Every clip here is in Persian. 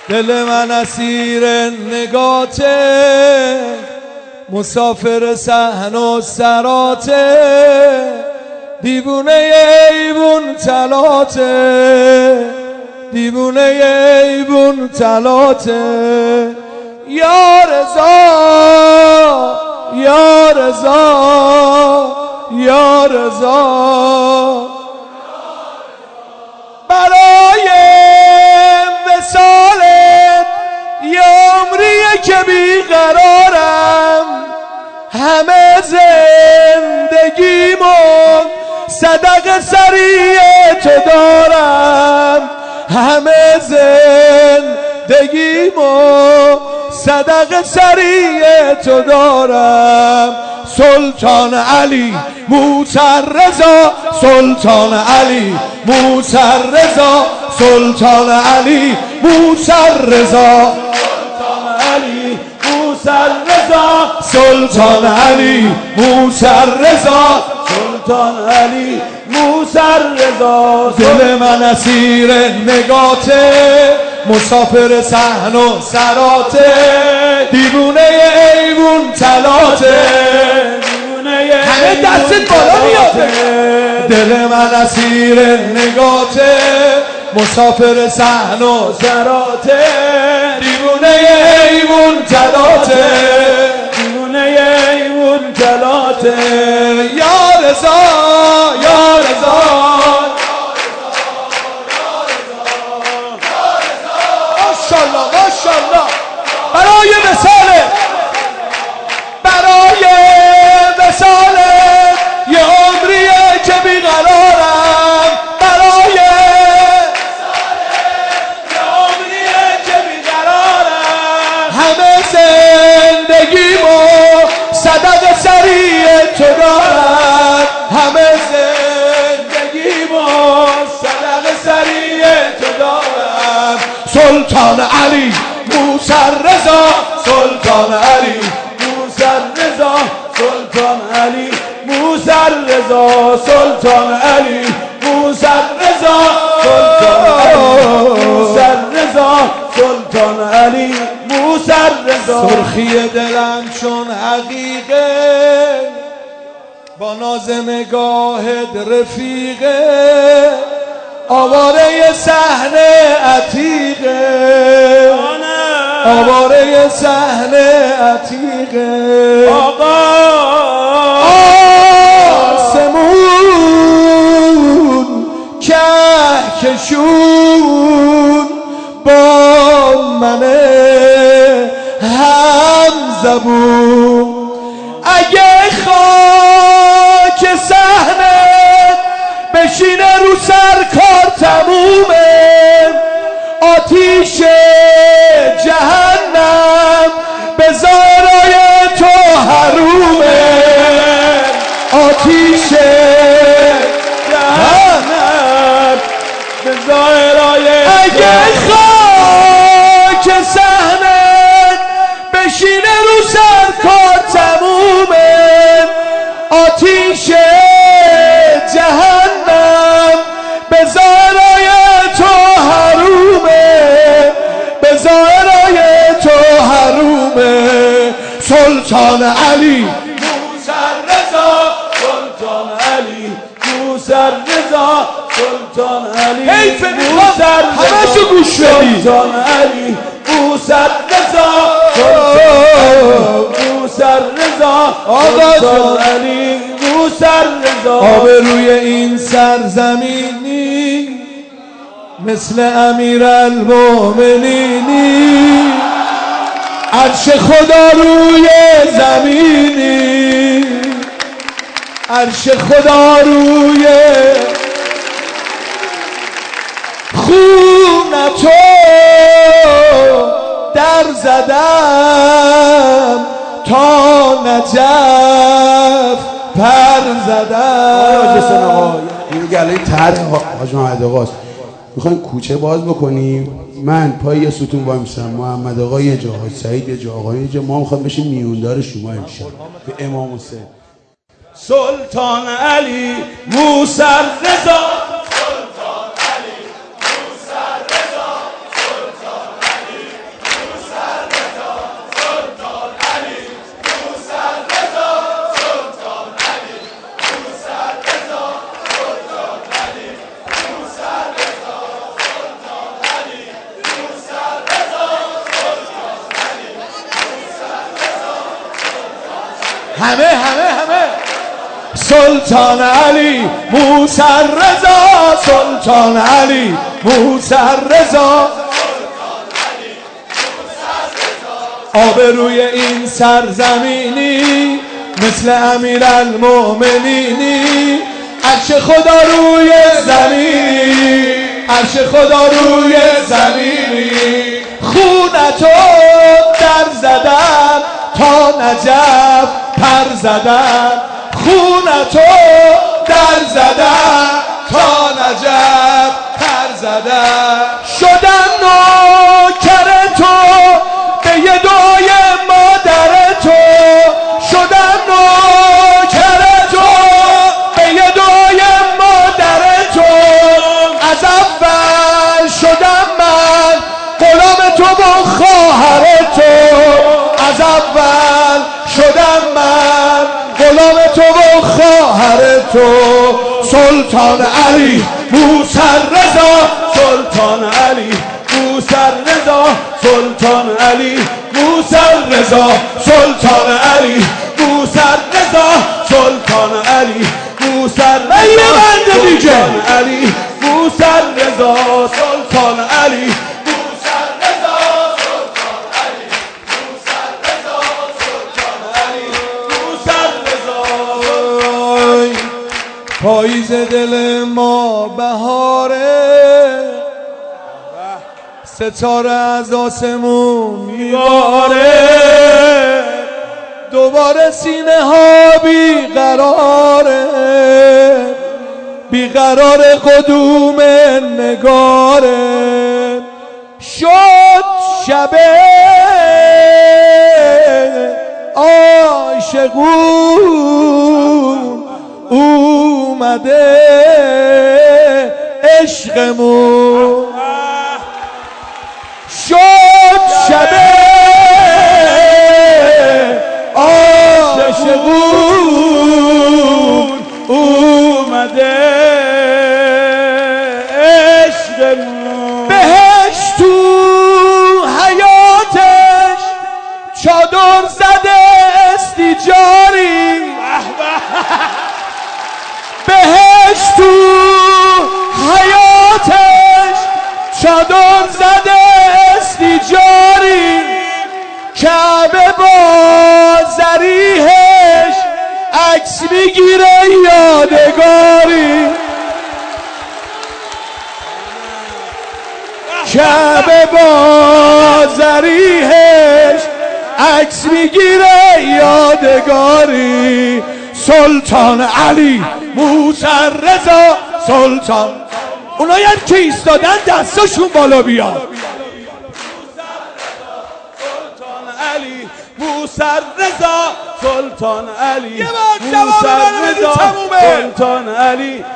دل من اسیر نگاته، مسافر صحن و سراته، دیوونه ایوون تلاته، دیوونه ایوون تلاته. یا رضا یا رضا یا رضا، برای وصالت یه عمریه که بیقرارم، همه زندگیمون صدق سریع تو دارم، همه زندگیمون صدق سریع تو دارم. سلطان علی موسی رضا، سلطان علی موسی رضا، سلطان علی موسی رضا، سلطان علی موسی رضا، سلطان علی موسی رضا، سلطان علی موسی رضا. دل من اسیر نگاته، مسافر صحن و سراته، دیوونه ایوون تلاته، همه دستت بالا میاده. دل من اسیر نگاته، مسافر صحن و سراته، دیوونه ایوون تلاته، دیوونه ایوون تلاته. یا رضا یا رضا، ماشاءالله ماشاءالله، برای وصالت، برای وصالت یه عمریه که بیقرارم، برای وصالت یه عمریه که بیقرارم، همه زندگیمو صدق سریع تو دارم، همه زندگیمو صدق سریع تو دارم. سلطان علی موسی رضا، سلطان علی موسی رضا، سلطان علی موسی رضا، سلطان علی موسی رضا، سلطان علی موسی رضا، سلطان علی موسی رضا. سرخی دلم چون عقیقه، با ناز نگاهت رفیقه، آواره صحنه عتیقه، آواره صحنه عتیقه. آقا آسمون کهکشون با منه هم زبون، اگه خاک صحنه بشینه رو سر کار تمومه، آتیش جهنم به ظاهرای تو حرومه، آتیش جهنم به ظاهرای اگه خاک صحنه بشینه رو سر کار تمومه، آتیش جهنم به ظاهرای تو حرومه، به ظاهرای تو حرومه. سلطان علی موسی رضا، سلطان علی موسی رضا، سلطان علی موسی رضا، همشو گوش بدی. سلطان علی موسی رضا، موسی رضا، سلطان علی موسی رضا. آبروی این سرزمینی مثل امیرالمومنینی، عرش خدا روی زمینی، عرش خدا روی خونتو در زدم تا نجف پر زدم. این گله طرح حاج محمد آقاست. میخوایم کوچه باز بکنیم، من پای یه ستون وایمیستم، محمد آقا یه جا، حاج سعید یه جا، آقا یه جا، ما میخوایم بشیم میوندار شما امشب به امام حسین. سلطان علی موسی رضا، همه سلطان علی موسی رضا، سلطان علی موسی رضا، آبروی این سرزمینی مثل امیرالمؤمنینی، عرش خدا روی زمینی، عرش خدا روی زمینی، خونتو در زدم تا نجف پر زدم، خونتو در زدم تا نجف پر زدم، شدم نوکر تو به یدای مادر تو، شدم نوکر تو به یدای مادر تو، از اول شدم من غلام تو و خواهر تو، از اول شدم من غلام تو و خواهر تو، سلطان علی موسی رضا، سلطان علی موسی رضا، سلطان علی موسی رضا، سلطان علی موسی رضا، سلطان علی موسی رضا، یه بند دیگه، سلطان علی موسی رضا، سلطان علی موسی رضا، سلطان علی موسی رضا، سلطان علی موسی رضا. پاییز دل ما بهاره، ستاره از آسمون میباره، دوباره سینه ها بیقراره، بیقرار قدوم نگاره، شد شب عاشقون اومده عشقمون، شد شب عاشقون اومده عشقمون، بهش تو حیاتش چادر زده استیجاری، بهش تو حیاتش چادر زده استیجاری، کعبه با ضریحش عکس میگیره یادگاری، کعبه با ضریحش عکس میگیره یادگاری، سلطان علی موسی رضا، سلطان، اونایی هم که ایستادن دستاشون بالا بیاد، سلطان علی موسی رضا، سلطان علی موسی رضا، سلطان علی،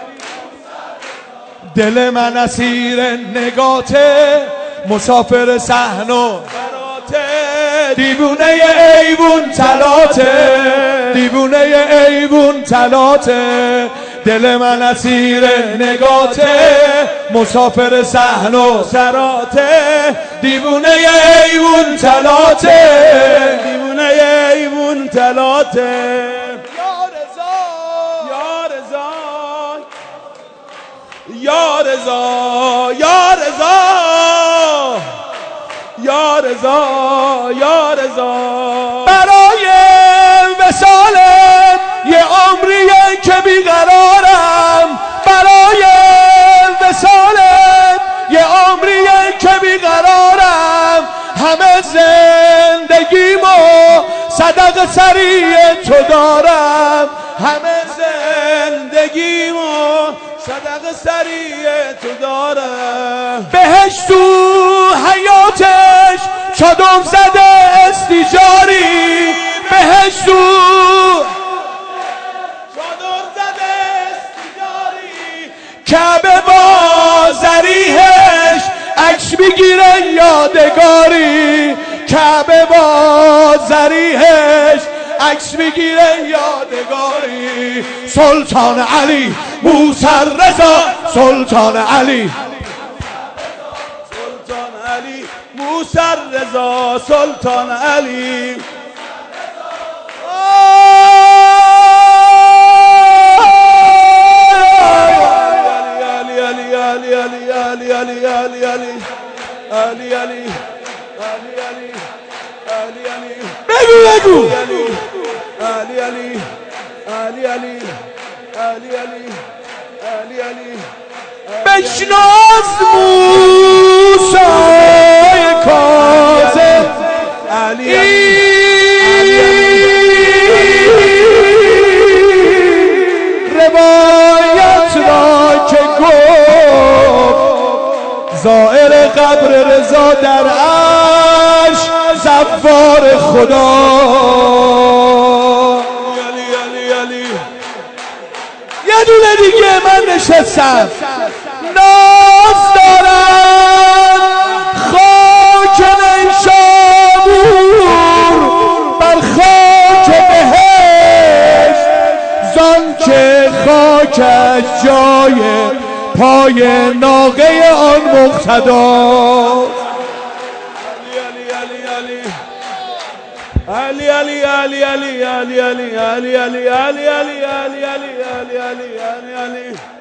دل من اسیر نگاته، مسافر صحن و دیوونه ایوون تلاته، دیوونه ایوون تلاته، دل من اسیر نگاته، مسافر صحن و سراته، دیوونه ایوون تلاته، دیوونه ایوون تلاته، یا رضا یا رضا یا رضا یا رضا، برای وصالت یه عمریه که بیقرارم، برای وصالت یه عمریه که بیقرارم، همه زندگیمو صدقه سریع تو دارم، همه زندگیمو صدقه سریع تو دارم، بهش تو حیاتش چادر زده استیجاری، بهش تو چادر زده استیجاری، کعبه با ضریحش عکس میگیره یادگاری، کعبه با ضریحش عکس میگیره یادگاری، سلطان علی موسی رضا، سلطان علی، سلطان علی موسی رضا، سلطان علی. علی علی علی علی علی بگو علی علی علی علی علی علی بشناس موسای کاظم علی روایت را که گفت زائر قبر رضا در عرش زوار خدا یه دونه دیگه من نشستم ناز دارن خاک نیشابور بر خاک بهشت زان که خاکش جای پای ناقه آن مقتدا علی علی علی علی علی علی علی علی علی علی علی علی علی علی علی